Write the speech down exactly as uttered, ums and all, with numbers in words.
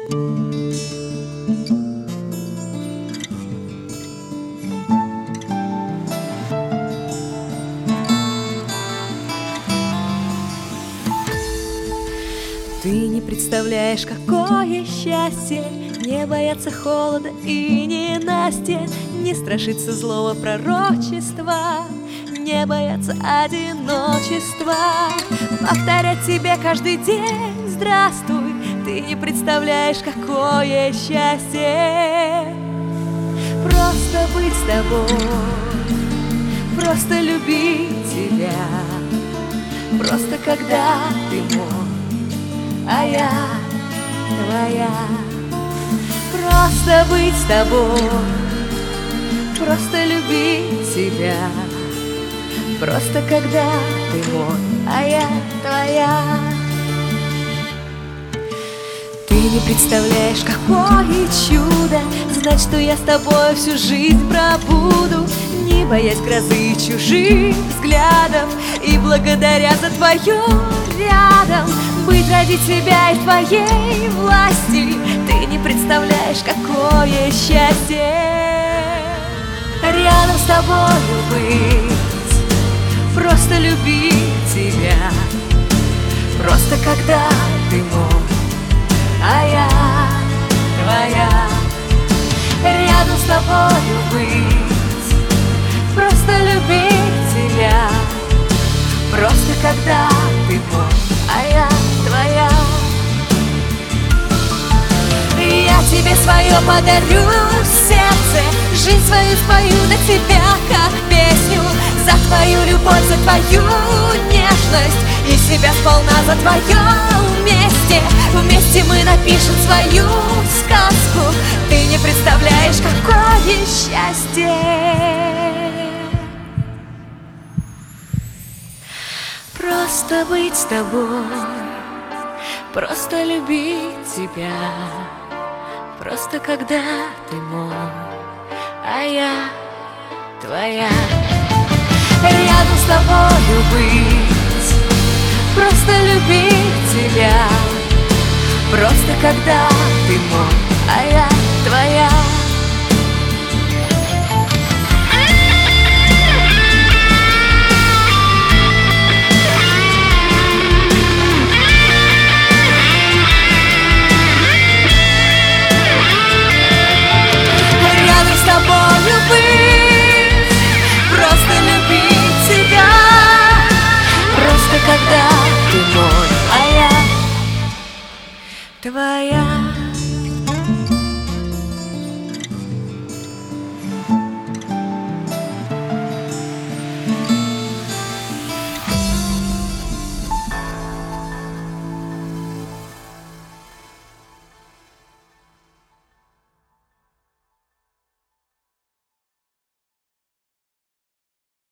Ты не представляешь, какое счастье не бояться холода и ненастья, не страшиться злого пророчества, не бояться одиночества, повторять себе каждый день «Здравствуй». Ты не представляешь, какое счастье просто быть с тобой, просто любить тебя, просто когда ты мой, а я твоя. Просто быть с тобой, просто любить тебя, просто когда ты мой, а я твоя. Ты не представляешь, какое чудо знать, что я с тобой всю жизнь пробуду, не боясь грозы и чужих взглядов, и благодаря за твое рядом быть ради тебя и в твоей власти. Ты не представляешь, какое счастье рядом с тобою быть, просто любить тебя, просто когда ты мой, а я твоя. Рядом с тобою быть, просто любить тебя, просто когда ты мой, а я твоя. Я тебе свое подарю сердце, жизнь свою спою для тебя, как песню, за твою любовь, за твою нежность, и себя сполна за твое вместе. Вместе мы напишем свою сказку. Ты не представляешь, какое счастье просто быть с тобой, просто любить тебя, просто когда ты мой, а я твоя. Рядом с тобою быть, просто любить тебя, просто когда ты мой, а я твоя. Когда ты мой, а я твоя.